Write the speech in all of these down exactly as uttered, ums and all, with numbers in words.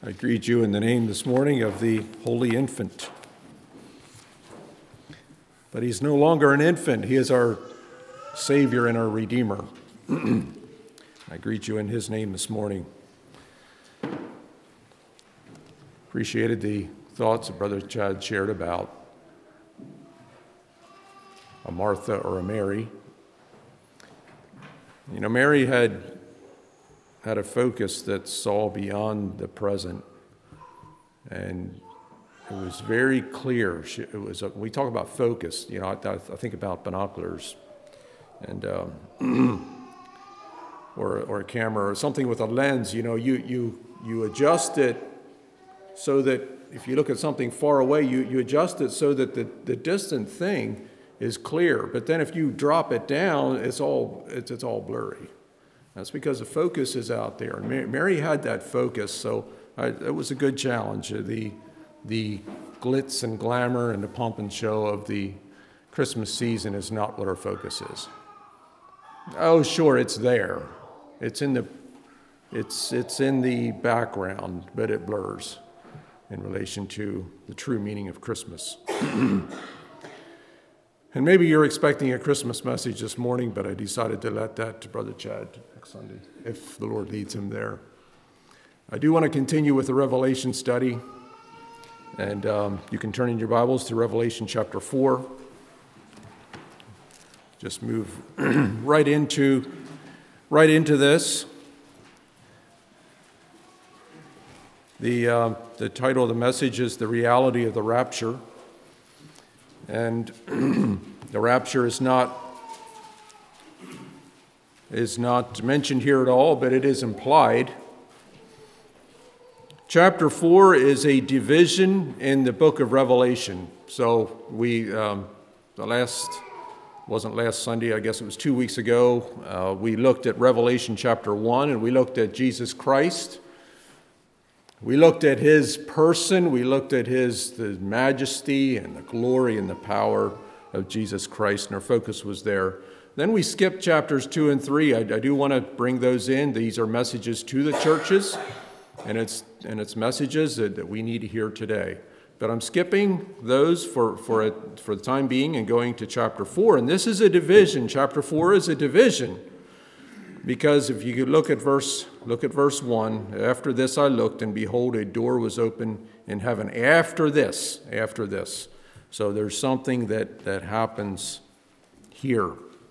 I greet you in the name this morning of the Holy Infant. But he's no longer an infant. He is our Savior and our Redeemer. I greet you in his name this morning. Appreciated the thoughts that Brother Chad shared about a Martha or a Mary. You know, Mary had had a focus that saw beyond the present, and it was very clear. She, it was a, we talk about focus. You know, I, I think about binoculars, and um, or or a camera or something with a lens. You know, you you you adjust it so that if you look at something far away, you you adjust it so that the the distant thing is clear. But then if you drop it down, it's all it's it's all blurry. That's because the focus is out there. And Mary had that focus, so I, it was a good challenge. The, the glitz and glamour and the pomp and show of the Christmas season is not what our focus is. Oh, sure, it's there. It's in the, it's, it's in the background, but it blurs in relation to the true meaning of Christmas. And maybe you're expecting a Christmas message this morning, but I decided to let that to Brother Chad next Sunday, if the Lord leads him there. I do want to continue with the Revelation study, and um, you can turn in your Bibles to Revelation chapter four. Just move right into, right into this. The, uh, the title of the message is The Reality of the Rapture. And the rapture is not is not mentioned here at all, but it is implied. Chapter four is a division in the book of Revelation. So we, um, the last, wasn't last Sunday, I guess it was two weeks ago, uh, we looked at Revelation chapter one, and we looked at Jesus Christ. We looked at his person, we looked at his the majesty and the glory and the power of Jesus Christ, and our focus was there. Then we skipped chapters two and three. I, I do want to bring those in. These are messages to the churches, and it's and it's messages that, that we need to hear today. But I'm skipping those for, for, a, for the time being and going to chapter four. And this is a division. Chapter four is a division. Because if you could look at verse, look at verse one, after this I looked, and behold, a door was open in heaven. After this, after this. So there's something that, that happens here.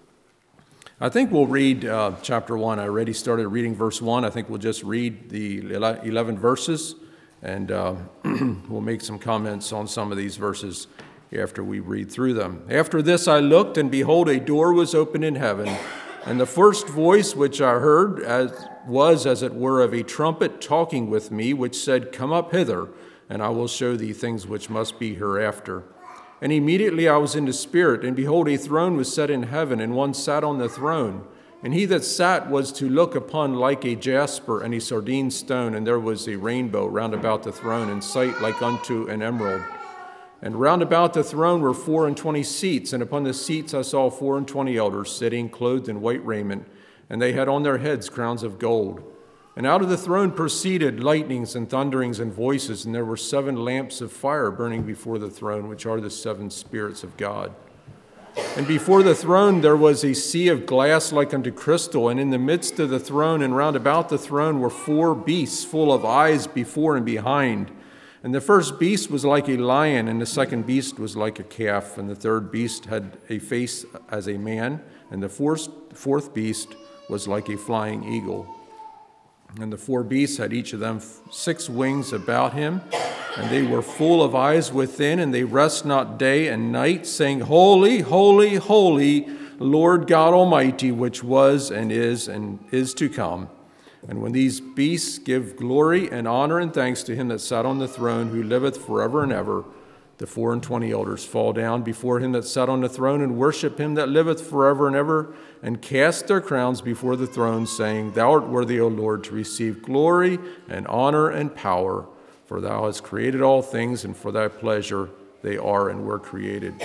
I think we'll read uh, chapter one. I already started reading verse one. I think we'll just read the eleven verses, and uh, we'll make some comments on some of these verses after we read through them. After this I looked, and behold, a door was opened in heaven. And the first voice which I heard as, was as it were of a trumpet talking with me, which said, Come up hither, and I will show thee things which must be hereafter. And immediately I was in the Spirit, and behold, a throne was set in heaven, and one sat on the throne. And he that sat was to look upon like a jasper and a sardine stone, and there was a rainbow round about the throne, in sight like unto an emerald. And round about the throne were four and twenty seats, and upon the seats I saw four and twenty elders sitting, clothed in white raiment, and they had on their heads crowns of gold. And out of the throne proceeded lightnings and thunderings and voices, and there were seven lamps of fire burning before the throne, which are the seven spirits of God. And before the throne there was a sea of glass like unto crystal, and in the midst of the throne and round about the throne were four beasts full of eyes before and behind. And the first beast was like a lion, and the second beast was like a calf, and the third beast had a face as a man, and the fourth, fourth beast was like a flying eagle. And the four beasts had each of them six wings about him, and they were full of eyes within, and they rest not day and night, saying, Holy, holy, holy, Lord God Almighty, which was and is and is to come. And when these beasts give glory and honor and thanks to him that sat on the throne, who liveth forever and ever, the four and twenty elders fall down before him that sat on the throne and worship him that liveth forever and ever, and cast their crowns before the throne, saying, Thou art worthy, O Lord, to receive glory and honor and power, for thou hast created all things, and for thy pleasure they are and were created.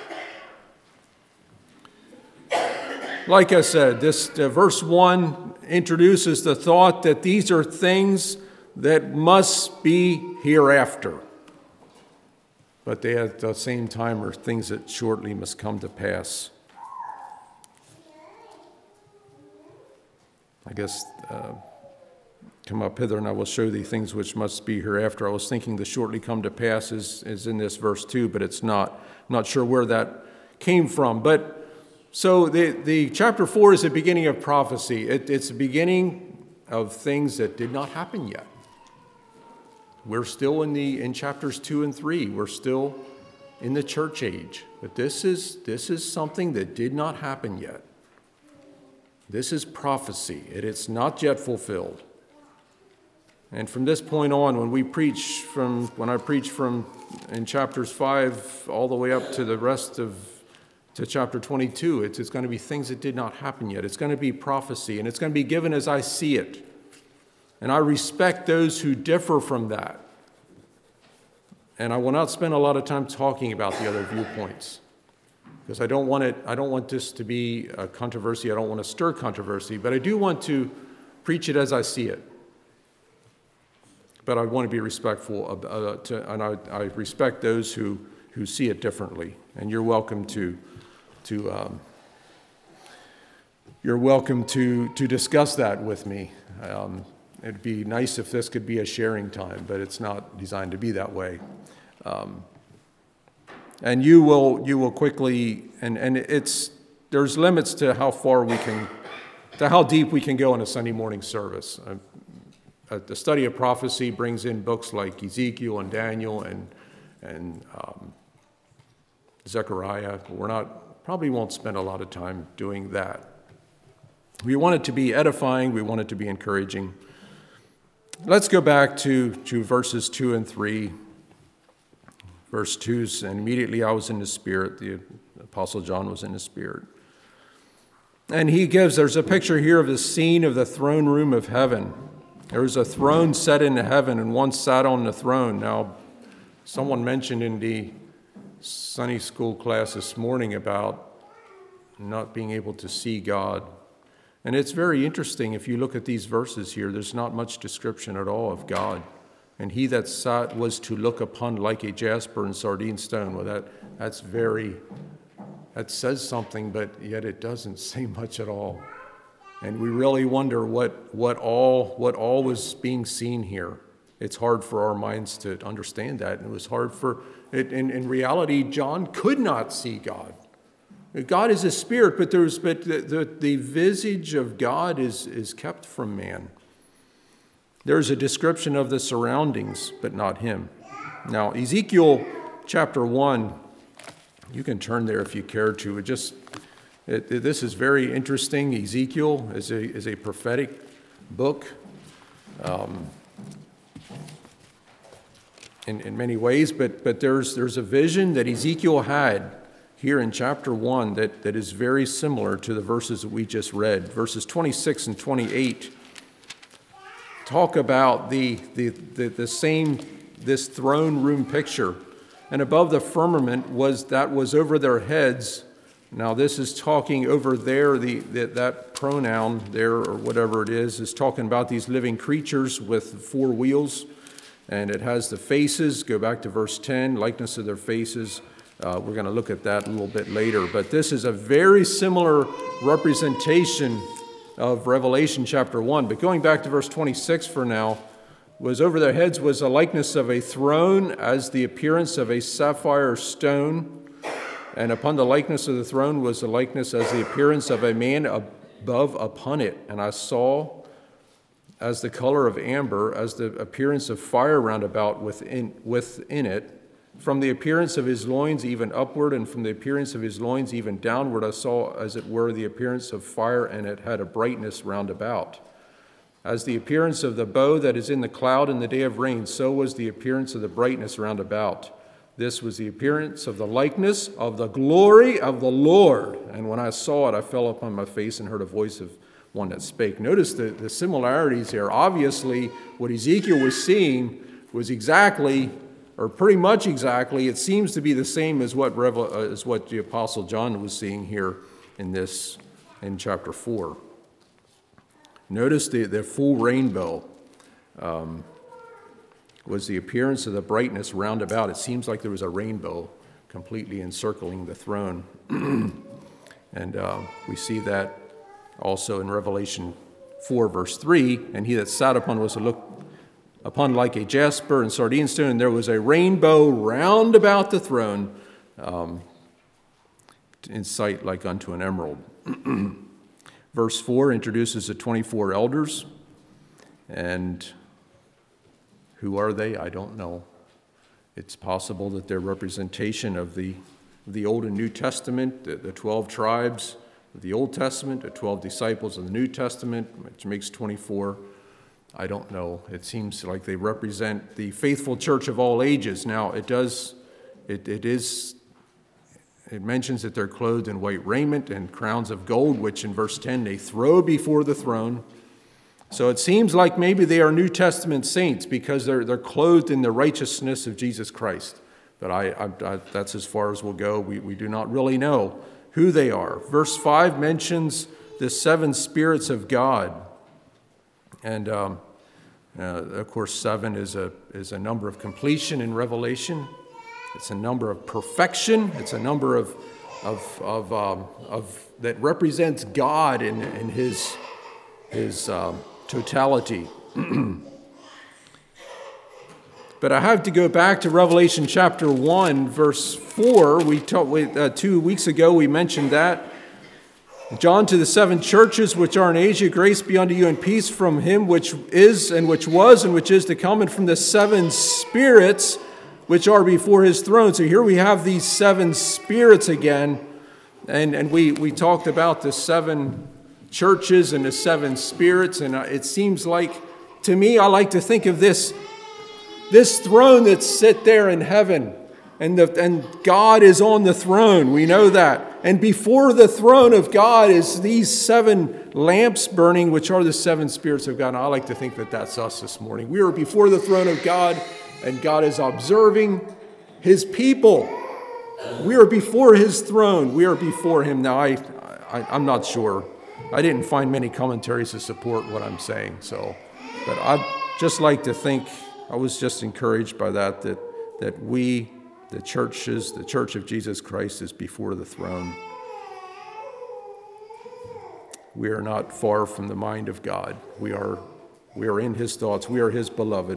Like I said, this uh, verse one introduces the thought that these are things that must be hereafter. But they at the same time are things that shortly must come to pass. I guess, uh, come up hither and I will show thee things which must be hereafter. I was thinking the shortly come to pass is, is in this verse too, but it's not. I'm not sure where that came from. But so the, the chapter four is the beginning of prophecy. It, it's the beginning of things that did not happen yet. We're still in the in chapters two and three. We're still in the church age. But this is this is something that did not happen yet. This is prophecy. It is not yet fulfilled. And from this point on, when we preach from when I preach from in chapters five all the way up to the rest of to chapter twenty-two, it's, it's going to be things that did not happen yet. It's going to be prophecy, and it's going to be given as I see it. And I respect those who differ from that. And I will not spend a lot of time talking about the other viewpoints, because I don't want it, I don't want this to be a controversy. I don't want to stir controversy, but I do want to preach it as I see it. But I want to be respectful of, uh, to, and I, I respect those who, who see it differently. And you're welcome to to um, you're welcome to to discuss that with me. Um, It'd be nice if this could be a sharing time, but it's not designed to be that way. Um, and you will you will quickly, and, and it's there's limits to how far we can, to how deep we can go in a Sunday morning service. Uh, the study of prophecy brings in books like Ezekiel and Daniel and and um, Zechariah. We're not probably won't spend a lot of time doing that. We want it to be edifying. We want it to be encouraging. Let's go back to, to verses two and three. Verse two, and immediately I was in the Spirit. The Apostle John was in the Spirit. And he gives, there's a picture here of the scene of the throne room of heaven. There was a throne set into heaven, and one sat on the throne. Now, someone mentioned in the Sunday school class this morning about not being able to see God. And it's very interesting if you look at these verses here, there's not much description at all of God. And he that sat was to look upon like a jasper and sardine stone. Well, that that's very, that says something, but yet it doesn't say much at all. And we really wonder what what all what all was being seen here. It's hard for our minds to understand that. And it was hard for, it, in, in reality, John could not see God. God is a spirit, but there's but the, the, the visage of God is, is kept from man. There's a description of the surroundings, but not him. Now, Ezekiel chapter one, you can turn there if you care to. It just it, it, this is very interesting. Ezekiel is a is a prophetic book, um, in in many ways. But but there's there's a vision that Ezekiel had here in chapter one that, that is very similar to the verses that we just read. Verses twenty-six and twenty-eight talk about the, the, the, the same, this throne room picture. And above the firmament was, that was over their heads. Now this is talking over there, the, the that pronoun there, or whatever it is, is talking about these living creatures with four wheels. And it has the faces, go back to verse ten, likeness of their faces. Uh, we're going to look at that a little bit later. But this is a very similar representation of Revelation chapter one. But going back to verse twenty-six for now, was over their heads was a likeness of a throne as the appearance of a sapphire stone. And upon the likeness of the throne was a likeness as the appearance of a man above upon it. And I saw as the color of amber, as the appearance of fire round about within, within it. From the appearance of his loins even upward, and from the appearance of his loins even downward, I saw as it were the appearance of fire, and it had a brightness round about. As the appearance of the bow that is in the cloud in the day of rain, so was the appearance of the brightness round about. This was the appearance of the likeness of the glory of the Lord. And when I saw it, I fell upon my face and heard a voice of one that spake. Notice the, the similarities here. Obviously, what Ezekiel was seeing was exactly, or pretty much exactly, it seems to be the same as what Revel, uh, as what the Apostle John was seeing here in this, in chapter four. Notice the, the full rainbow. Um, was the appearance of the brightness round about. It seems like there was a rainbow completely encircling the throne. And uh, we see that also in Revelation four, verse three. And he that sat upon was to look upon like a jasper and sardine stone, and there was a rainbow round about the throne, um, in sight like unto an emerald. Verse four introduces the twenty-four elders. And who are they? I don't know. It's possible that they're representation of the, the Old and New Testament, the, the twelve tribes of the Old Testament, the twelve disciples of the New Testament, which makes twenty-four. I don't know. It seems like they represent the faithful church of all ages. Now, it does, it, it is, it mentions that they're clothed in white raiment and crowns of gold, which in verse ten they throw before the throne. So it seems like maybe they are New Testament saints because they're they're clothed in the righteousness of Jesus Christ. But I, I, I that's as far as we'll go. We, we do not really know who they are. Verse five mentions the seven spirits of God. And um, uh, of course, seven is a is a number of completion in Revelation. It's a number of perfection. It's a number of of of um, of that represents God in in His His um, totality. But I have to go back to Revelation chapter one, verse four. We talked uh, two weeks ago. We mentioned that. John, to the seven churches which are in Asia, grace be unto you and peace from him which is and which was and which is to come, and from the seven spirits which are before his throne. So here we have these seven spirits again. And, and we, we talked about the seven churches and the seven spirits. And it seems like, to me, I like to think of this, this throne that's sit there in heaven. And, the, and God is on the throne. We know that. And before the throne of God is these seven lamps burning, which are the seven spirits of God. And I like to think that that's us this morning. We are before the throne of God, and God is observing his people. We are before his throne. We are before him. Now, I, I, I'm not sure. I didn't find many commentaries to support what I'm saying. So, but I'd just like to think, I was just encouraged by that, that, that we, the churches, the Church of Jesus Christ is before the throne. We are not far from the mind of God. We are, we are in his thoughts. We are his beloved.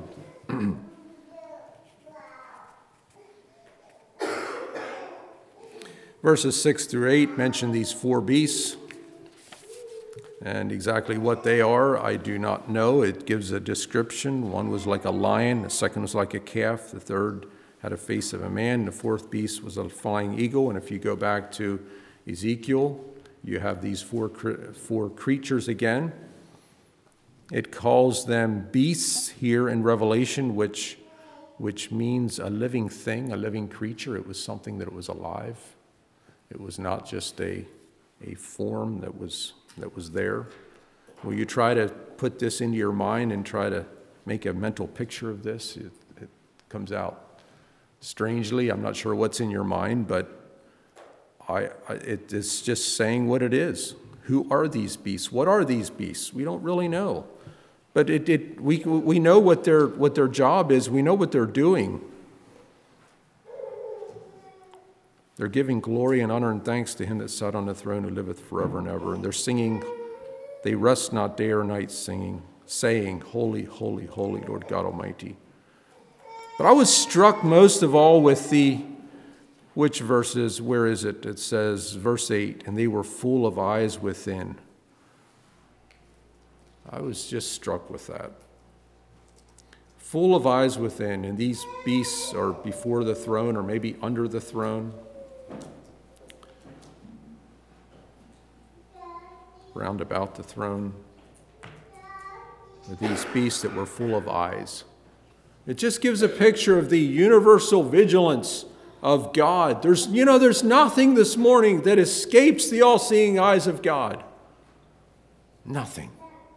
Verses six through eight mention these four beasts. And exactly what they are, I do not know. It gives a description. One was like a lion. The second was like a calf. The third had a face of a man. The fourth beast was a flying eagle. And if you go back to Ezekiel, you have these four, four creatures again. It calls them beasts here in Revelation, which, which means a living thing, a living creature. It was something that was alive. It was not just a, a form that was, that was there. Will you try to put this into your mind and try to make a mental picture of this? It, it comes out strangely. I'm not sure what's in your mind, but I, I, it, it's just saying what it is. Who are these beasts? What are these beasts? We don't really know. But it, it, we, we know what their, what their job is. We know what they're doing. They're giving glory and honor and thanks to him that sat on the throne who liveth forever and ever. And they're singing, they rest not day or night singing, saying, Holy, holy, holy, Lord God Almighty. But I was struck most of all with the, which verses, where is it? It says, verse eight, and they were full of eyes within. I was just struck with that. Full of eyes within, and these beasts are before the throne or maybe under the throne. Round about the throne with these beasts that were full of eyes. It just gives a picture of the universal vigilance of God. There's, you know, there's nothing this morning that escapes the all-seeing eyes of God. Nothing.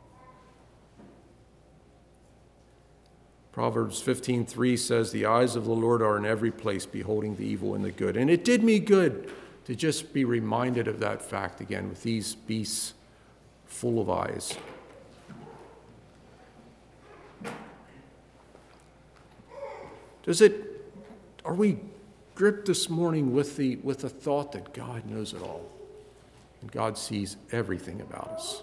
Proverbs fifteen three says, the eyes of the Lord are in every place, beholding the evil and the good. And it did me good to just be reminded of that fact again with these beasts full of eyes. Does it, are we gripped this morning with the, with the thought that God knows it all and God sees everything about us?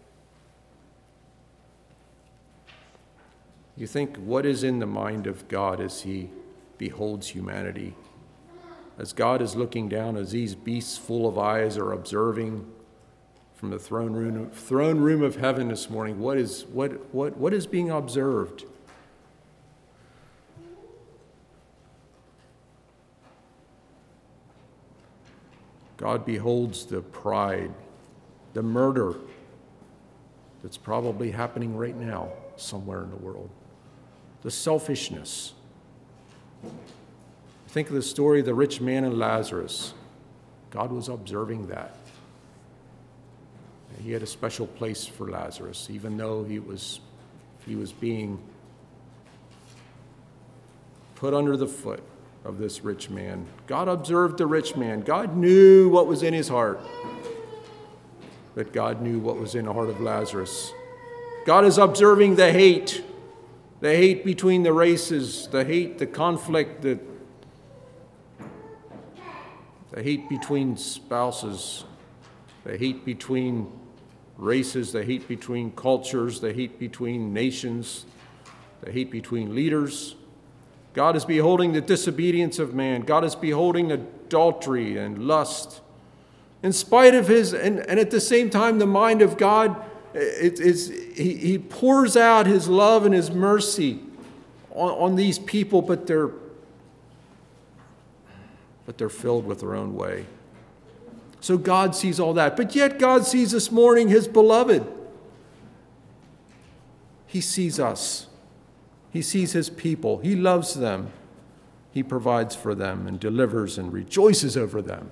You think, what is in the mind of God as he beholds humanity? As God is looking down, as these beasts full of eyes are observing from the throne room, throne room of heaven this morning, what is, what, what, what is being observed? God beholds the pride, the murder that's probably happening right now somewhere in the world, the selfishness. Think of the story of the rich man and Lazarus. God was observing that. He had a special place for Lazarus, even though he was, he was being put under the foot of this rich man. God observed the rich man. God knew what was in his heart. But God knew what was in the heart of Lazarus. God is observing the hate, the hate between the races, the hate, the conflict, the, the hate between spouses, the hate between races, the hate between cultures, the hate between nations, the hate between leaders. God is beholding the disobedience of man. God is beholding adultery and lust. In spite of his, and, and at the same time, the mind of God, it, is, he, he pours out his love and his mercy on, on these people, but they're, but they're filled with their own way. So God sees all that. But yet God sees this morning his beloved. He sees us. He sees his people. He loves them. He provides for them and delivers and rejoices over them.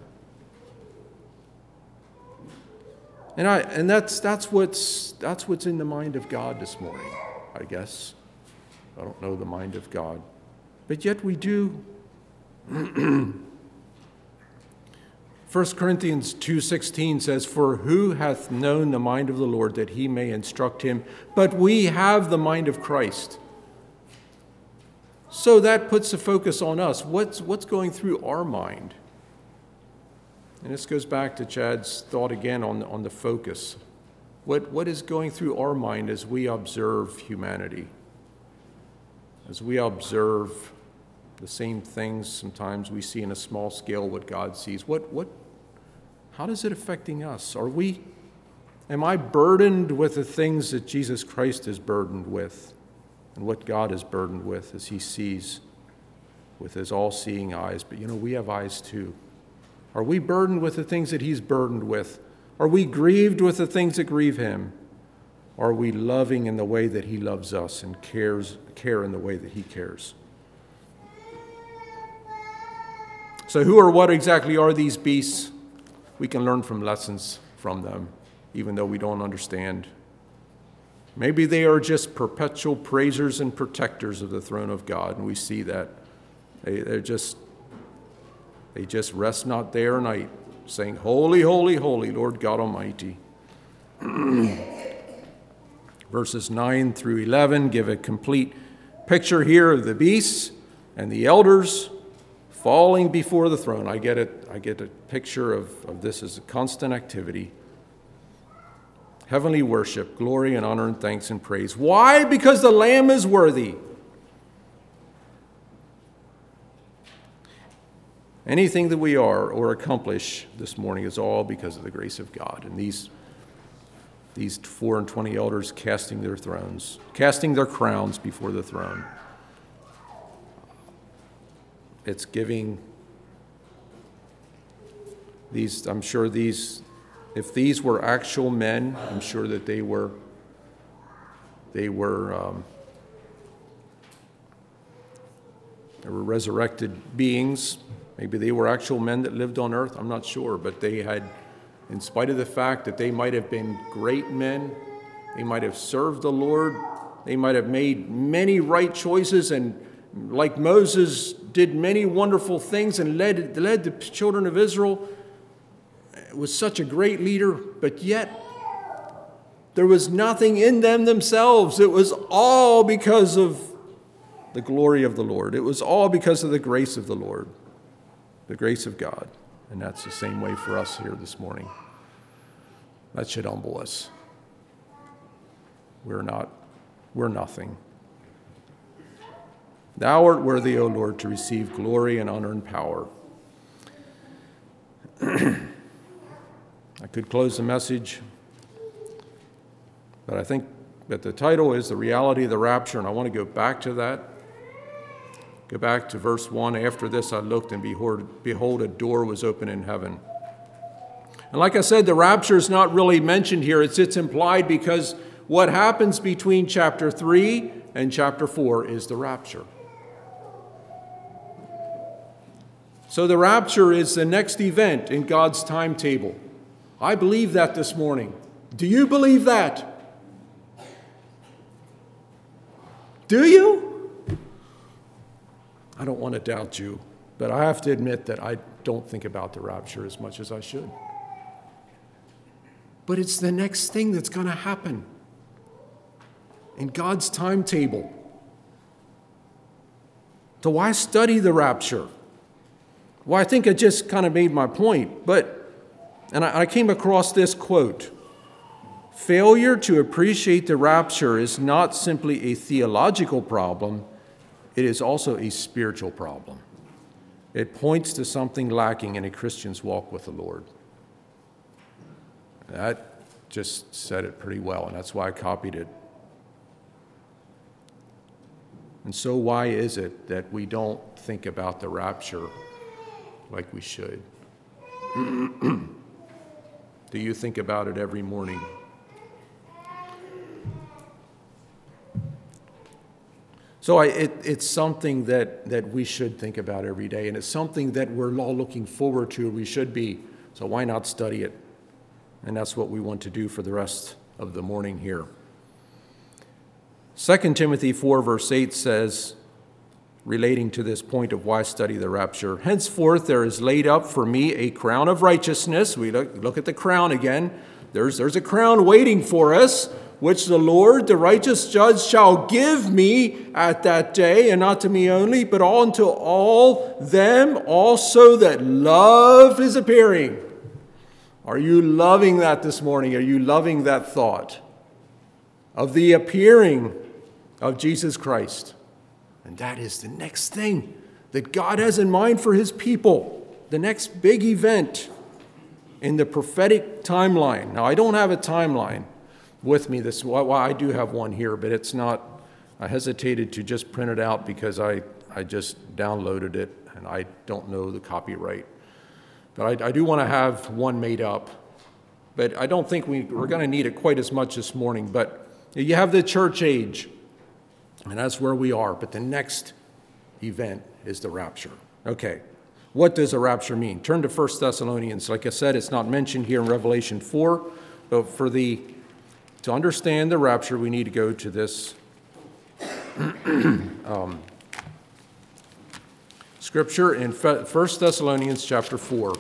And I and that's that's what's that's what's in the mind of God this morning, I guess. I don't know the mind of God. But yet we do. First Corinthians two sixteen says, "For who hath known the mind of the Lord that he may instruct him? But we have the mind of Christ." So that puts the focus on us. What's, what's going through our mind? And this goes back to Chad's thought again on, on the focus. What, what is going through our mind as we observe humanity? As we observe the same things sometimes we see in a small scale what God sees. What, what, how is it affecting us? Are we, am I burdened with the things that Jesus Christ is burdened with? And what God is burdened with as he sees with his all-seeing eyes. But you know, we have eyes too. Are we burdened with the things that he's burdened with? Are we grieved with the things that grieve him? Are we loving in the way that he loves us and cares, care in the way that he cares? So who or what exactly are these beasts? We can learn from lessons from them, even though we don't understand. Maybe they are just perpetual praisers and protectors of the throne of God, and we see that. They, they're just, they just rest not day or night, saying, "Holy, holy, holy, Lord God Almighty." Verses nine through eleven give a complete picture here of the beasts and the elders falling before the throne. I get it. I get a picture of, of this as a constant activity. Heavenly worship, glory and honor and thanks and praise. Why? Because the Lamb is worthy. Anything that we are or accomplish this morning is all because of the grace of God. And these, these four and twenty elders casting their thrones, casting their crowns before the throne. It's giving these, I'm sure these, if these were actual men, I'm sure that they were, they were, um, they were resurrected beings. Maybe they were actual men that lived on earth. I'm not sure, but they had, in spite of the fact that they might have been great men, they might have served the Lord, they might have made many right choices, and like Moses did many wonderful things and led, led the children of Israel, was such a great leader, but yet there was nothing in them themselves. It was all because of the glory of the Lord. It was all because of the grace of the Lord, the grace of God. And that's the same way for us here this morning. That should humble us. We're not, we're nothing. Thou art worthy, O Lord, to receive glory and honor and power. I could close the message, but I think that the title is The Reality of the Rapture, and I want to go back to that. Go back to verse one. After this I looked, and behold, behold, a door was open in heaven. And like I said, the rapture is not really mentioned here. It's, it's implied because what happens between chapter three and chapter four is the rapture. So the rapture is the next event in God's timetable. I believe that this morning. Do you believe that? Do you? I don't want to doubt you, but I have to admit that I don't think about the rapture as much as I should. But it's the next thing that's going to happen in God's timetable. So why study the rapture? Well, I think I just kind of made my point, but, and I, I came across this quote: failure to appreciate the rapture is not simply a theological problem, it is also a spiritual problem. It points to something lacking in a Christian's walk with the Lord. That just said it pretty well, and that's why I copied it. And so why is it that we don't think about the rapture like we should? Do you think about it every morning? So I, it, it's something that, that we should think about every day, and it's something that we're all looking forward to. We should be. So why not study it? And that's what we want to do for the rest of the morning here. Second Timothy four, verse eight says, relating to this point of why study the rapture, henceforth there is laid up for me a crown of righteousness. We look, look at the crown again. There's, there's a crown waiting for us, which the Lord, the righteous judge, shall give me at that day, and not to me only, but unto all them also that love his appearing. Are you loving that this morning? Are you loving that thought of the appearing of Jesus Christ? And that is the next thing that God has in mind for his people, the next big event in the prophetic timeline. Now, I don't have a timeline with me. This, well, I do have one here, but it's not, I hesitated to just print it out because I, I just downloaded it and I don't know the copyright. But I, I do want to have one made up. But I don't think we, we're going to need it quite as much this morning. But you have the church age, and that's where we are. But the next event is the rapture. Okay, what does a rapture mean? Turn to First Thessalonians. Like I said, it's not mentioned here in Revelation four. But for the to understand the rapture, we need to go to this um, scripture in First Thessalonians chapter four.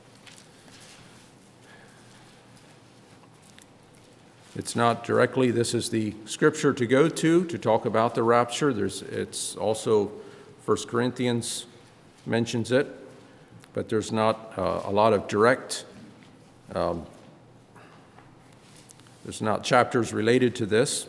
It's not directly, this is the scripture to go to, to talk about the rapture. There's, it's also, First Corinthians mentions it, but there's not uh, a lot of direct, um, there's not chapters related to this.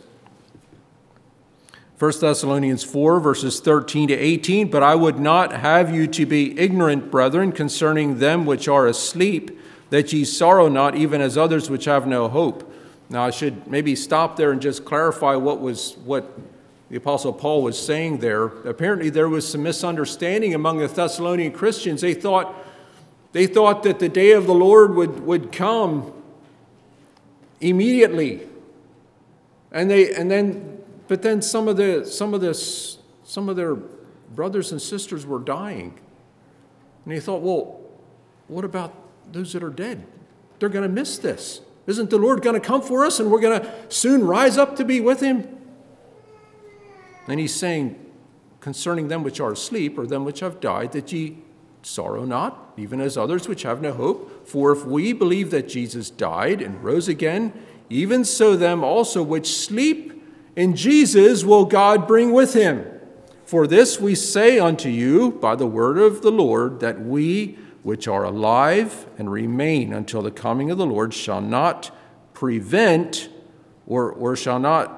First Thessalonians four, verses thirteen to eighteen, but I would not have you to be ignorant, brethren, concerning them which are asleep, that ye sorrow not, even as others which have no hope. Now, I should maybe stop there and just clarify what was what the Apostle Paul was saying there. Apparently, there was some misunderstanding among the Thessalonian Christians. They thought, they thought that the day of the Lord would, would come immediately, and they and then, but then some of the some of this some of their brothers and sisters were dying, and they thought, well, what about those that are dead? They're going to miss this. Isn't the Lord going to come for us and we're going to soon rise up to be with him? And he's saying, concerning them which are asleep, or them which have died, that ye sorrow not, even as others which have no hope. For if we believe that Jesus died and rose again, even so them also which sleep in Jesus will God bring with him. For this we say unto you by the word of the Lord, that we which are alive and remain until the coming of the Lord shall not prevent or, or shall not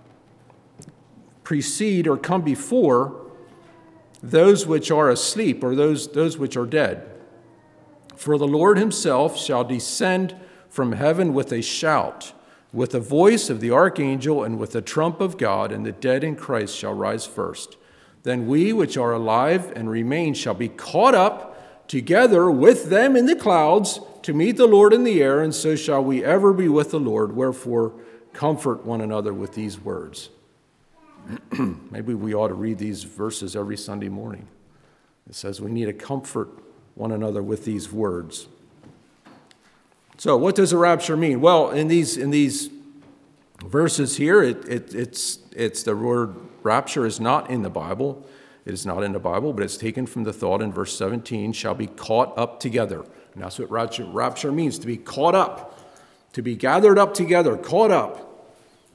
precede or come before those which are asleep, or those, those which are dead. For the Lord himself shall descend from heaven with a shout, with the voice of the archangel, and with the trump of God, and the dead in Christ shall rise first. Then we which are alive and remain shall be caught up together with them in the clouds to meet the Lord in the air, and so shall we ever be with the Lord. Wherefore, comfort one another with these words. Maybe we ought to read these verses every Sunday morning. It says we need to comfort one another with these words. So what does a rapture mean? Well, in these in these verses here, it, it, it's, it's the word rapture is not in the Bible. It is not in the Bible, but it's taken from the thought in verse seventeen, shall be caught up together. And that's what rapture, rapture means, to be caught up, to be gathered up together, caught up.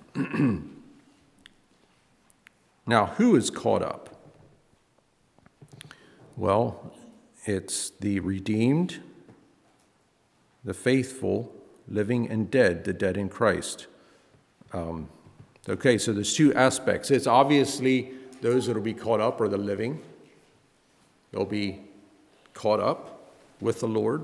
Now, who is caught up? Well, it's the redeemed, the faithful, living and dead, the dead in Christ. Um, okay, so there's two aspects. It's obviously those that will be caught up are the living. They'll be caught up with the Lord.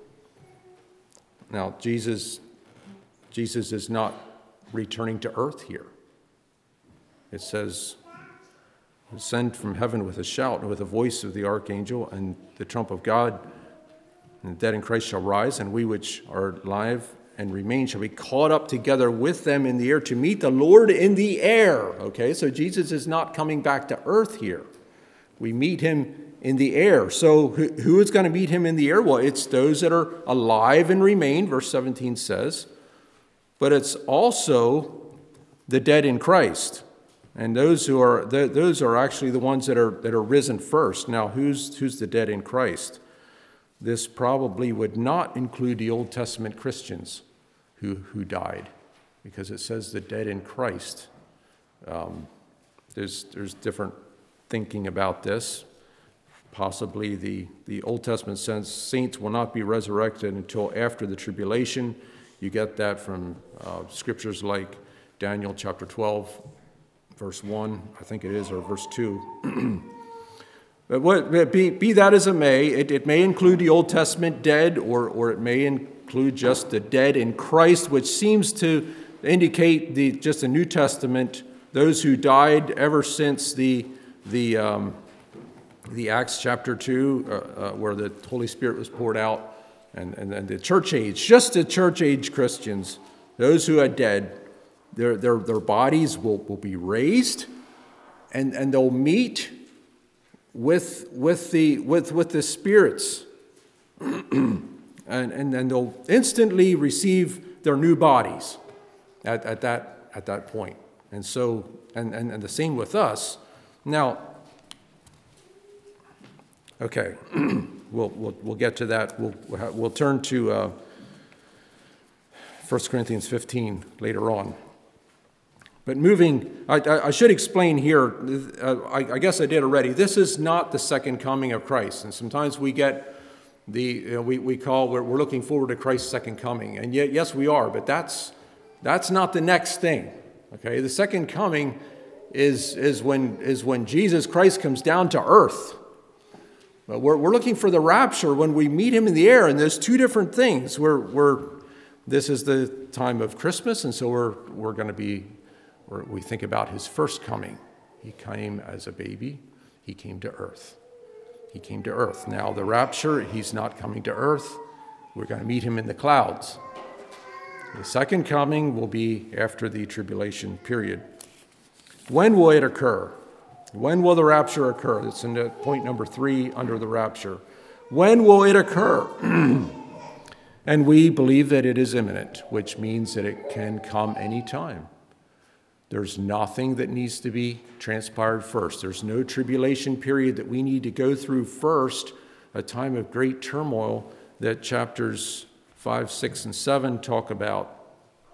Now, Jesus, Jesus is not returning to earth here. It says, send from heaven with a shout and with the voice of the archangel and the trump of God, and the dead in Christ shall rise, and we which are alive and remain shall be caught up together with them in the air to meet the Lord in the air. Okay, so Jesus is not coming back to earth here. We meet him in the air. So who, who is going to meet him in the air? Well, it's those that are alive and remain, verse seventeen says, but it's also the dead in Christ. And those who are those are actually the ones that are that are risen first. Now, who's who's the dead in Christ? This probably would not include the Old Testament Christians who who died, because it says the dead in Christ. Um, there's there's different thinking about this. Possibly the the Old Testament says saints will not be resurrected until after the tribulation. You get that from uh, scriptures like Daniel chapter twelve. Verse one, I think it is, or verse two. But what, be, be that as it may, it, it may include the Old Testament dead, or, or it may include just the dead in Christ, which seems to indicate the just the New Testament, those who died ever since the the um, the Acts chapter two, uh, uh, where the Holy Spirit was poured out, and, and, and the church age, just the church age Christians, those who are dead. Their, their, their bodies will, will be raised, and, and they'll meet with, with, the, with, with the spirits, and, and then they'll instantly receive their new bodies at, at, that, at that point. And so, and, and, and the same with us. Now, okay, we'll, we'll, we'll get to that. We'll, we'll turn to uh, First Corinthians fifteen later on. But moving, I, I should explain here, uh, I, I guess I did already, this is not the second coming of Christ. And sometimes we get the, you know, we, we call, we're, we're looking forward to Christ's second coming. And yet, yes, we are, but that's that's not the next thing, okay? The second coming is, is, when, is when Jesus Christ comes down to earth. But we're, we're looking for the rapture when we meet him in the air, and there's two different things. We're, we're, this is the time of Christmas, and so we're, we're going to be Or we think about his first coming. He came as a baby. He came to earth. He came to earth. Now, the rapture, he's not coming to earth. We're going to meet him in the clouds. The second coming will be after the tribulation period. When will it occur? When will the rapture occur? It's in the point number three under the rapture. When will it occur? And we believe that it is imminent, which means that it can come anytime. There's nothing that needs to be transpired first. There's no tribulation period that we need to go through first, a time of great turmoil that chapters five, six, and seven talk about.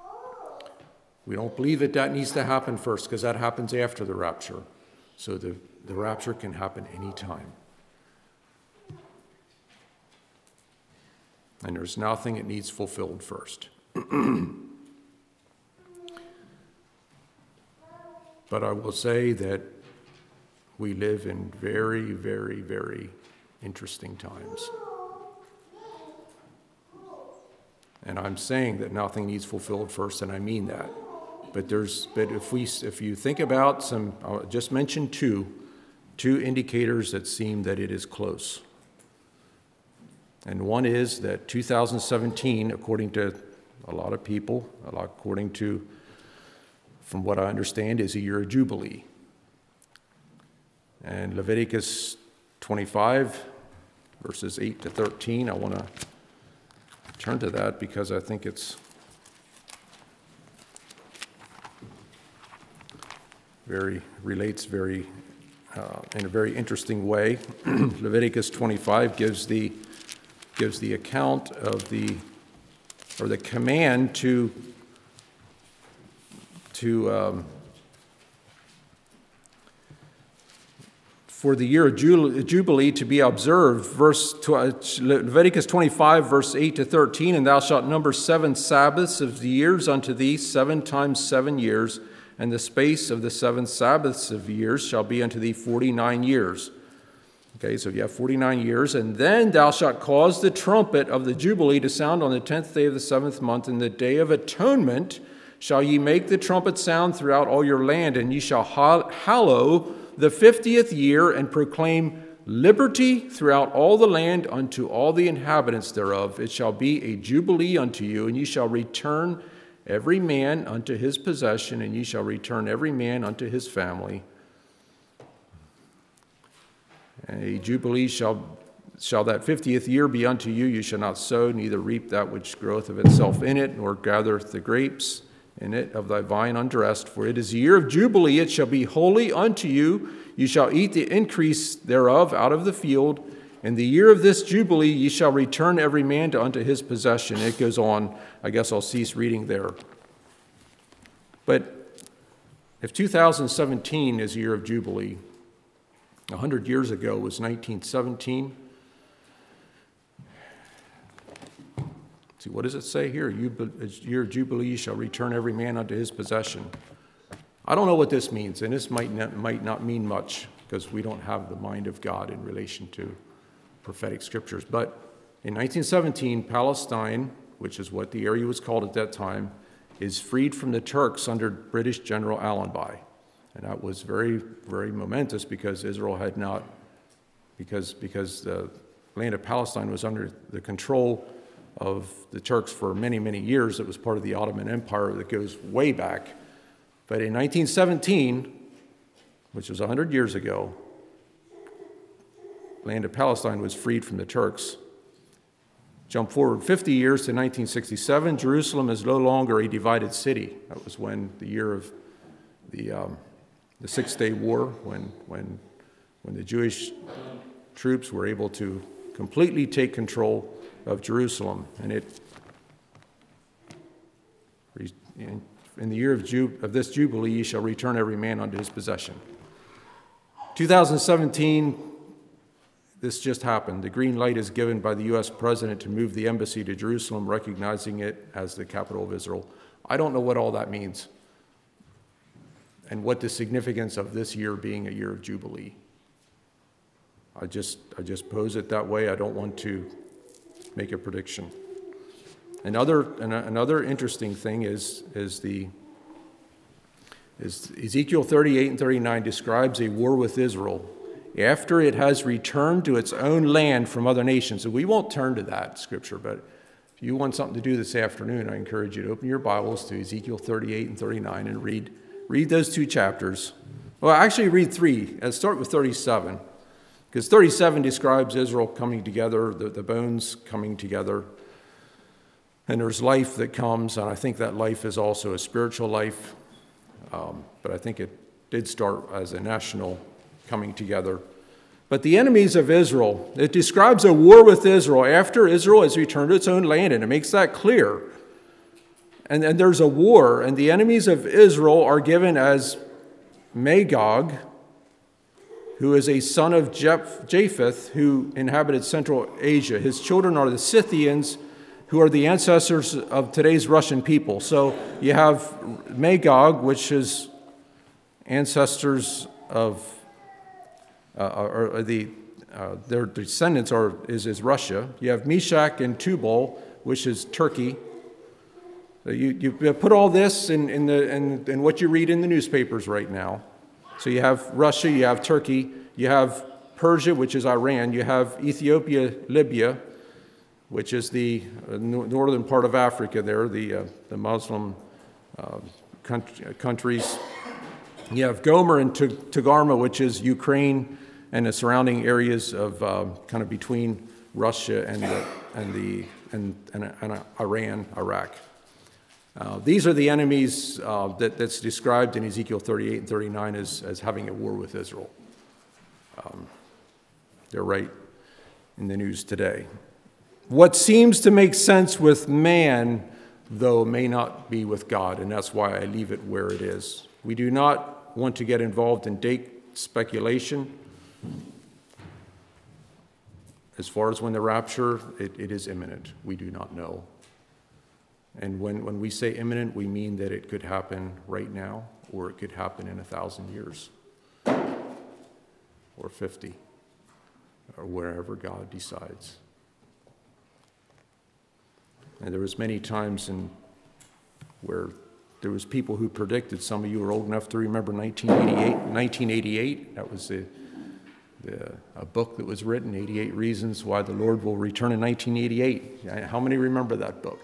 We don't believe that that needs to happen first, because that happens after the rapture. So the, the rapture can happen anytime. And there's nothing it needs fulfilled first. But I will say that we live in very, very, very interesting times. And I'm saying that nothing needs fulfilled first, and I mean that. But there's, but if we, if you think about some, I'll just mention two, two indicators that seem that it is close. And one is that two thousand seventeen, according to a lot of people, a lot according to, from what I understand, is a year of Jubilee. And Leviticus twenty-five, verses eight to thirteen, I want to turn to that because I think it's very, relates very, uh, in a very interesting way. Leviticus twenty-five gives the, gives the account of the, or the command to, to, um, for the year of Jubilee to be observed. Verse Leviticus twenty-five, verse eight to thirteen, and thou shalt number seven Sabbaths of the years unto thee, seven times seven years, and the space of the seven Sabbaths of years shall be unto thee forty-nine years. Okay, so you have forty-nine years, and then thou shalt cause the trumpet of the Jubilee to sound on the tenth day of the seventh month, in the day of atonement shall ye make the trumpet sound throughout all your land, and ye shall hallow the fiftieth year, and proclaim liberty throughout all the land unto all the inhabitants thereof. It shall be a jubilee unto you, and ye shall return every man unto his possession, and ye shall return every man unto his family. And a jubilee shall, shall that fiftieth year be unto you. You shall not sow, neither reap that which groweth of itself in it, nor gathereth the grapes in it of thy vine undressed, for it is a year of Jubilee, it shall be holy unto you. You shall eat the increase thereof out of the field. In the year of this Jubilee ye shall return every man to unto his possession. It goes on. I guess I'll cease reading there. But if two thousand seventeen is a year of Jubilee, one hundred years ago was nineteen seventeen. See, what does it say here? Year of Jubilee shall return every man unto his possession. I don't know what this means, and this might not, might not mean much because we don't have the mind of God in relation to prophetic scriptures. But in nineteen seventeen, Palestine, which is what the area was called at that time, is freed from the Turks under British General Allenby. And that was very, very momentous because Israel had not, because, because the land of Palestine was under the control of the Turks for many, many years. It was part of the Ottoman Empire that goes way back. But in nineteen seventeen, which was one hundred years ago, the land of Palestine was freed from the Turks. Jump forward fifty years to nineteen sixty-seven, Jerusalem is no longer a divided city. That was when the year of the, um, the Six-Day War, when, when, when the Jewish troops were able to completely take control of Jerusalem. And it, in the year of, Ju- of this Jubilee, ye shall return every man unto his possession. two thousand seventeen, this just happened. The green light is given by the U S president to move the embassy to Jerusalem, recognizing it as the capital of Israel. I don't know what all that means and what the significance of this year being a year of Jubilee. I just, I just pose it that way. I don't want to make a prediction. Another, another interesting thing is, is, the, is Ezekiel thirty-eight and thirty-nine describes a war with Israel after it has returned to its own land from other nations. And we won't turn to that scripture, but if you want something to do this afternoon, I encourage you to open your Bibles to Ezekiel thirty-eight and thirty-nine and read, read those two chapters. Well, actually read three. Let's start with thirty-seven. Because thirty-seven describes Israel coming together, the, the bones coming together. And there's life that comes, and I think that life is also a spiritual life. Um, but I think it did start as a national coming together. But the enemies of Israel, it describes a war with Israel after Israel has returned to its own land, and it makes that clear. And, and there's a war, and the enemies of Israel are given as Magog, who is a son of Japheth, who inhabited Central Asia. His children are the Scythians, who are the ancestors of today's Russian people. So you have Magog, which is ancestors of, uh, or, or the, uh, their descendants are is, is Russia. You have Meshach and Tubal, which is Turkey. So you, you put all this in, in, the, in, in what you read in the newspapers right now. So you have Russia, you have Turkey, you have Persia, which is Iran, you have Ethiopia, Libya, which is the uh, northern part of Africa there, the, uh, the Muslim uh, country, countries. You have Gomer and Togarmah, which is Ukraine and the surrounding areas of uh, kind of between Russia and the, and, the, and, and, and Iran, Iraq. Uh, these are the enemies uh, that, that's described in Ezekiel thirty-eight and thirty-nine as, as having a war with Israel. Um, they're right in the news today. What seems to make sense with man, though, may not be with God, and that's why I leave it where it is. We do not want to get involved in date speculation. As far as when the rapture, it, it is imminent. We do not know. And when, when we say imminent, we mean that it could happen right now, or it could happen in a thousand years, or fifty, or wherever God decides. And there was many times in where there was people who predicted. Some of you are old enough to remember nineteen eighty-eight. nineteen eighty-eight, that was the, the, a book that was written, eighty-eight Reasons Why the Lord Will Return in nineteen eighty-eight. How many remember that book?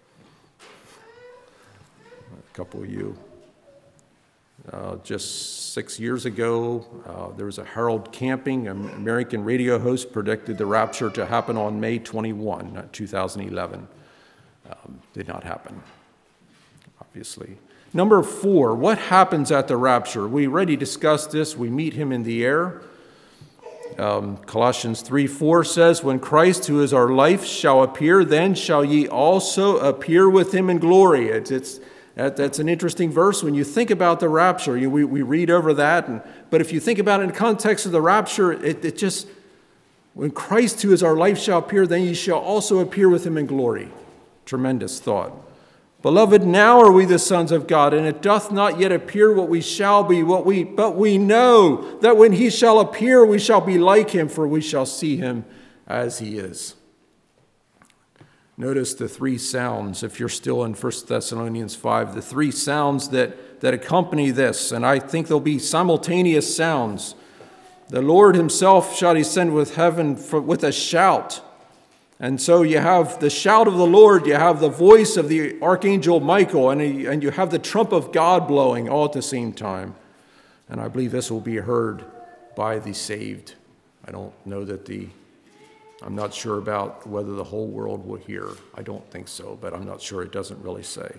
A couple of you. Uh, just six years ago, uh, there was a Harold Camping, an American radio host, predicted the rapture to happen on May twenty-first, not two thousand eleven. Um, did not happen, obviously. Number four, what happens at the rapture? We already discussed this. We meet him in the air. Um, Colossians three four says, when Christ, who is our life, shall appear, then shall ye also appear with him in glory. It's, it's That, that's an interesting verse when you think about the rapture. You, we, we read over that, and, but if you think about it in the context of the rapture, it, it just, when Christ, who is our life, shall appear, then ye shall also appear with him in glory. Tremendous thought. Beloved, now are we the sons of God, and it doth not yet appear what we shall be, what we, but we know that when he shall appear, we shall be like him, for we shall see him as he is. Notice the three sounds, if you're still in First Thessalonians five, the three sounds that, that accompany this, and I think there'll be simultaneous sounds. The Lord himself shall descend with heaven for, with a shout. And so you have the shout of the Lord, you have the voice of the Archangel Michael, and, he, and you have the trump of God blowing all at the same time. And I believe this will be heard by the saved. I don't know that the I'm not sure about whether the whole world will hear. I don't think so, but I'm not sure. It doesn't really say.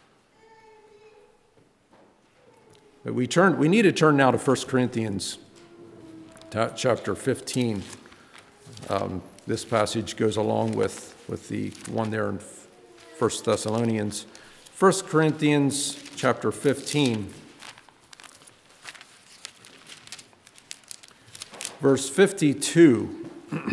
But we turn. We need to turn now to First Corinthians chapter fifteen. Um, this passage goes along with, with the one there in First Thessalonians. First Corinthians chapter fifteen. Verse fifty-two.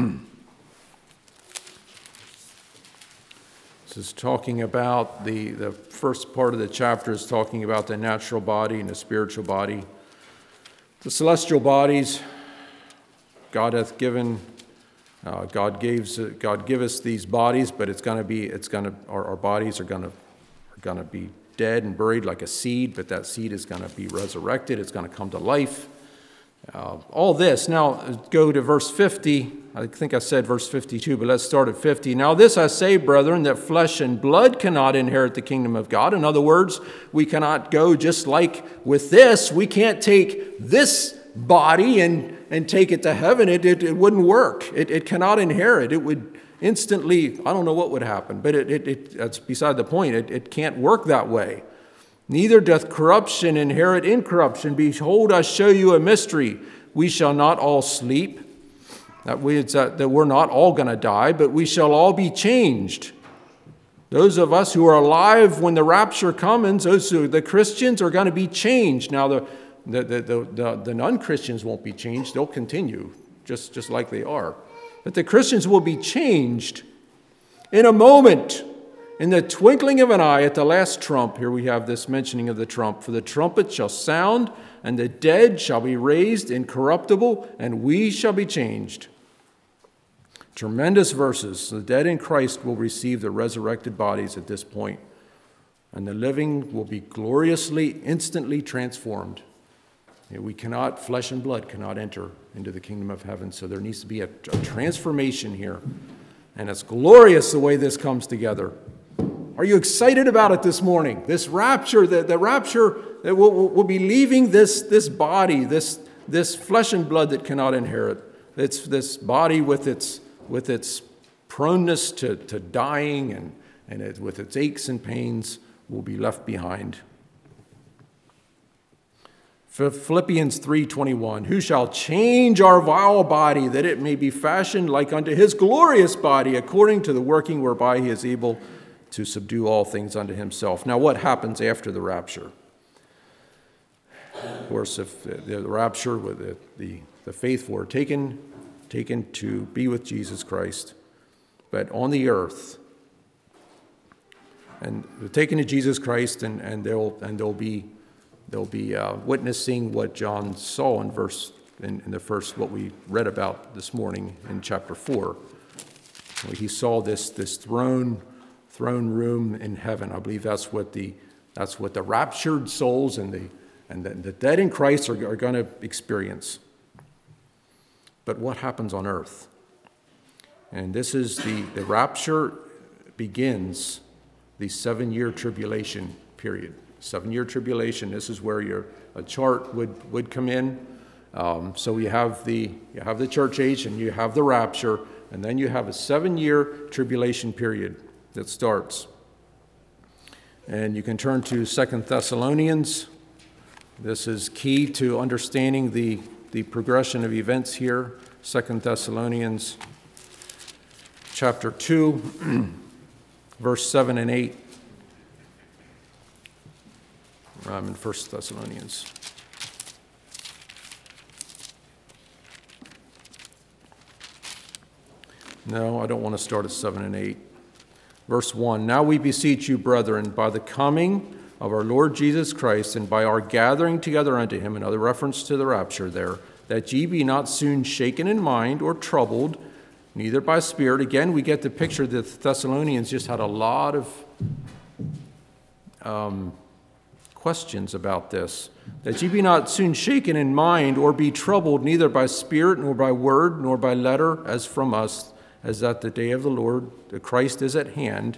This is talking about the, the first part of the chapter is talking about the natural body and the spiritual body. The celestial bodies, God hath given, uh, God gives, God give us these bodies, but it's going to be, it's going to, our, our bodies are going to, are going to be dead and buried like a seed, but that seed is going to be resurrected. It's going to come to life. Uh, all this. Now, go to verse fifty. I think I said verse fifty-two, but let's start at fifty. Now this I say, brethren, that flesh and blood cannot inherit the kingdom of God. In other words, we cannot go just like with this. We can't take this body and, and take it to heaven. It, it, it wouldn't work. It, it cannot inherit. It would instantly, I don't know what would happen, but it, it, it, that's beside the point. It, it can't work that way. Neither doth corruption inherit incorruption. Behold, I show you a mystery. We shall not all sleep. That, we, it's that, that we're not all going to die, but we shall all be changed. Those of us who are alive when the rapture comes, those who, the Christians, are going to be changed. Now, the, the, the, the, the, the non-Christians won't be changed. They'll continue just, just like they are. But the Christians will be changed in a moment, in the twinkling of an eye at the last trump. Here we have this mentioning of the trump. For the trumpet shall sound, and the dead shall be raised incorruptible, and we shall be changed. Tremendous verses. The dead in Christ will receive the resurrected bodies at this point, and the living will be gloriously, instantly transformed. We cannot, flesh and blood cannot enter into the kingdom of heaven, so there needs to be a, a transformation here. And it's glorious the way this comes together. Are you excited about it this morning? This rapture, the, the rapture that will will we'll be leaving this, this body, this, this flesh and blood that cannot inherit. It's this body with its with its proneness to, to dying and, and it, with its aches and pains will be left behind. Philippians three twenty-one, who shall change our vile body that it may be fashioned like unto his glorious body according to the working whereby he is able to subdue all things unto himself. Now what happens after the rapture? Of course, if the, the rapture, with the, the, the faithful are taken, taken to be with Jesus Christ, but on the earth, and they're taken to Jesus Christ, and, and they'll and they'll be they'll be uh, witnessing what John saw in verse in, in the first what we read about this morning in chapter four. He saw this this throne throne room in heaven. I believe that's what the that's what the raptured souls and the and the, the dead in Christ are, are going to experience. But what happens on earth? And this is the, the rapture begins the seven-year tribulation period. Seven-year tribulation, this is where your a chart would, would come in. Um, so you have the you have the church age and you have the rapture, and then you have a seven-year tribulation period that starts. And you can turn to Second Thessalonians. This is key to understanding the the progression of events here. Second Thessalonians chapter two, verse seven and eight. I'm in First Thessalonians. No, I don't want to start at seven and eight. Verse one, now we beseech you, brethren, by the coming of our Lord Jesus Christ, and by our gathering together unto him, another reference to the rapture there, that ye be not soon shaken in mind or troubled, neither by spirit. Again, we get the picture that the Thessalonians just had a lot of um, questions about this. That ye be not soon shaken in mind or be troubled, neither by spirit, nor by word, nor by letter, as from us, as that the day of the Lord, the Christ, is at hand.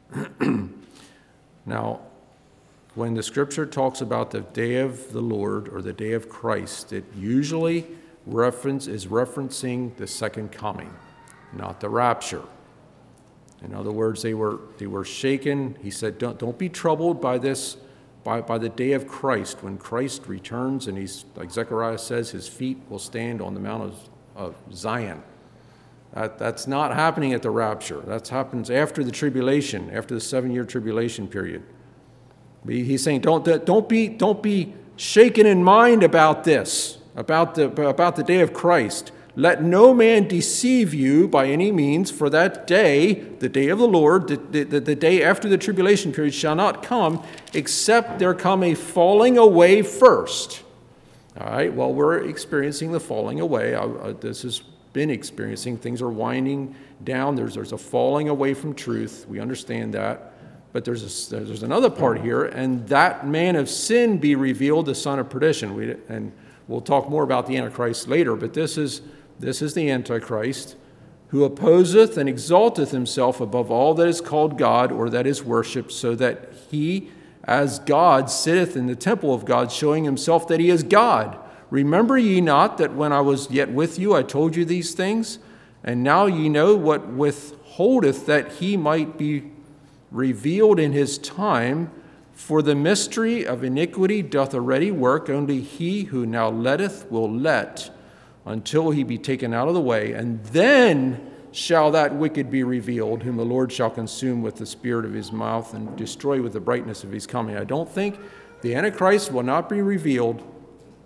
Now, when the scripture talks about the day of the Lord or the day of Christ, it usually reference is referencing the second coming, not the rapture. In other words, they were they were shaken. He said, don't, don't be troubled by this, by, by the day of Christ, when Christ returns, and he's, like Zechariah says, his feet will stand on the Mount of, of Zion. That, that's not happening at the rapture. That happens after the tribulation, after the seven-year tribulation period. He's saying, don't, don't, be, don't be shaken in mind about this, about the, about the day of Christ. Let no man deceive you by any means, for that day, the day of the Lord, the, the, the day after the tribulation period, shall not come, except there come a falling away first. All right, well, we're experiencing the falling away. I, I, this has been experiencing. Things are winding down. There's, there's a falling away from truth. We understand that. But there's a, there's another part here, and that man of sin be revealed, the son of perdition. We, and we'll talk more about the Antichrist later, but this is this is the Antichrist, who opposeth and exalteth himself above all that is called God or that is worshipped, so that he, as God, sitteth in the temple of God, showing himself that he is God. Remember ye not that when I was yet with you, I told you these things? And now ye know what withholdeth that he might be revealed in his time, for the mystery of iniquity doth already work. Only he who now letteth will let until he be taken out of the way, and then shall that wicked be revealed, whom the Lord shall consume with the spirit of his mouth and destroy with the brightness of his coming. I don't think the Antichrist will not be revealed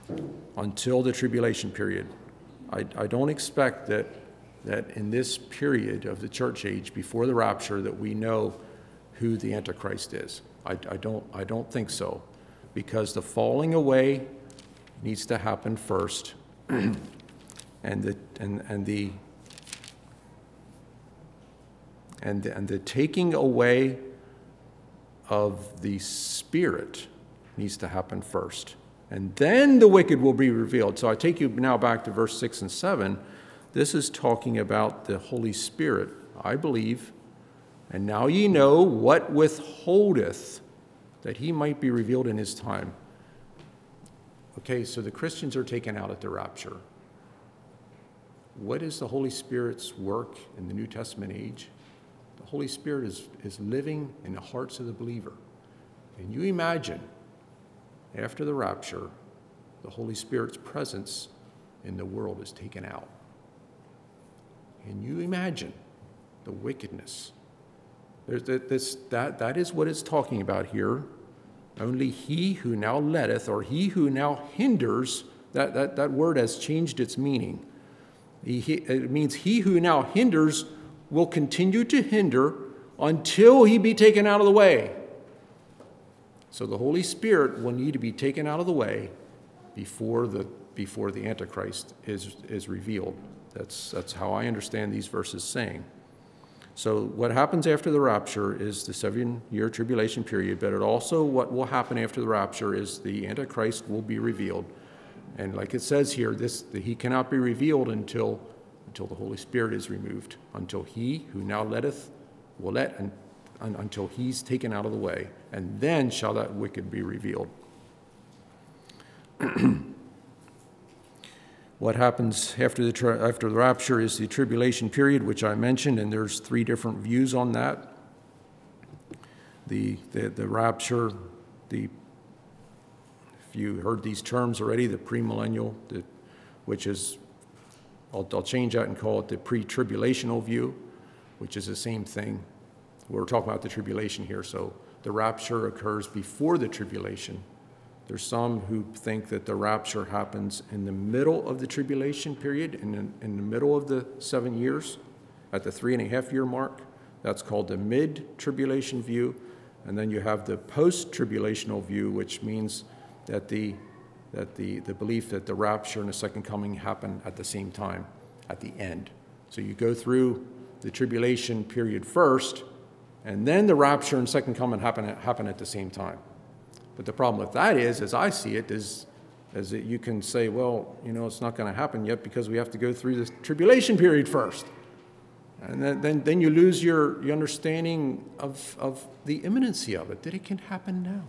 until the tribulation period. I, I don't expect that, that in this period of the church age before the rapture that we know who the Antichrist is. I, I don't I don't think so, because the falling away needs to happen first, and the and and the and the, and the taking away of the Spirit needs to happen first, and then the wicked will be revealed. So I take you now back to verse six and seven. This is talking about the Holy Spirit, I believe. And now ye know what withholdeth, that he might be revealed in his time. Okay, so the Christians are taken out at the rapture. What is the Holy Spirit's work in the New Testament age? The Holy Spirit is, is living in the hearts of the believer. Can you imagine, after the rapture, the Holy Spirit's presence in the world is taken out? Can you imagine the wickedness? There's this, that, that is what it's talking about here. Only he who now letteth, or he who now hinders, that, that, that word has changed its meaning. He, he, it means he who now hinders will continue to hinder until he be taken out of the way. So the Holy Spirit will need to be taken out of the way before the, before the Antichrist is, is revealed. That's, that's how I understand these verses saying. So what happens after the rapture is the seven-year tribulation period, but it also what will happen after the rapture is the Antichrist will be revealed. And like it says here, this he cannot be revealed until, until the Holy Spirit is removed, until he who now letteth will let, and, and, until he's taken out of the way, and then shall that wicked be revealed. What happens after the tra- after the rapture is the tribulation period, which I mentioned, and there's three different views on that. The the, the rapture, the if you heard these terms already, the premillennial, the, which is I'll, I'll change that and call it the pre-tribulational view, which is the same thing. We're talking about the tribulation here, so the rapture occurs before the tribulation. There's some who think that the rapture happens in the middle of the tribulation period, in the, in the middle of the seven years, at the three and a half year mark. That's called the mid-tribulation view. And then you have the post-tribulational view, which means that the that the, the belief that the rapture and the second coming happen at the same time, at the end. So you go through the tribulation period first, and then the rapture and second coming happen happen at the same time. But the problem with that is, as I see it, is, is that you can say, well, you know, it's not going to happen yet because we have to go through this tribulation period first. And then, then, then you lose your, your understanding of, of the imminency of it, that it can happen now.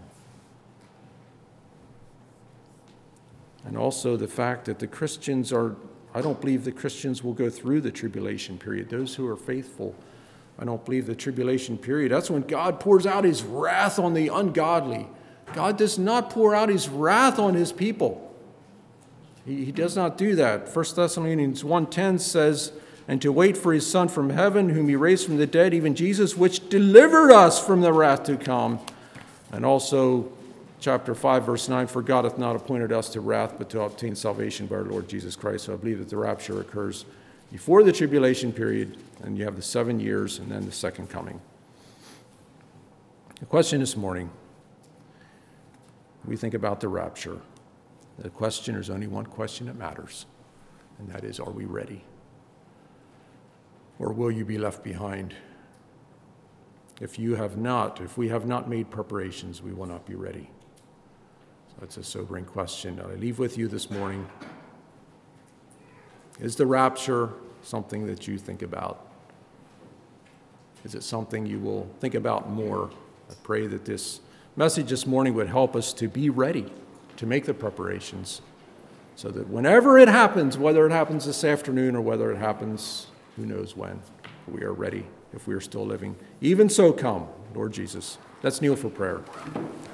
And also the fact that the Christians are, I don't believe the Christians will go through the tribulation period. Those who are faithful, I don't believe the tribulation period. That's when God pours out his wrath on the ungodly. God does not pour out his wrath on his people. He, he does not do that. First Thessalonians one ten says, and to wait for his Son from heaven, whom he raised from the dead, even Jesus, which delivered us from the wrath to come. And also chapter five, verse nine, for God hath not appointed us to wrath, but to obtain salvation by our Lord Jesus Christ. So I believe that the rapture occurs before the tribulation period, and you have the seven years, and then the second coming. The question this morning, we think about the rapture. The question, there's only one question that matters, and that is, are we ready? Or will you be left behind? If you have not, if we have not made preparations, we will not be ready. So that's a sobering question that I leave with you this morning. Is the rapture something that you think about? Is it something you will think about more? I pray that this message this morning would help us to be ready to make the preparations so that whenever it happens, whether it happens this afternoon or whether it happens who knows when, we are ready if we are still living. Even so come, Lord Jesus. Let's kneel for prayer.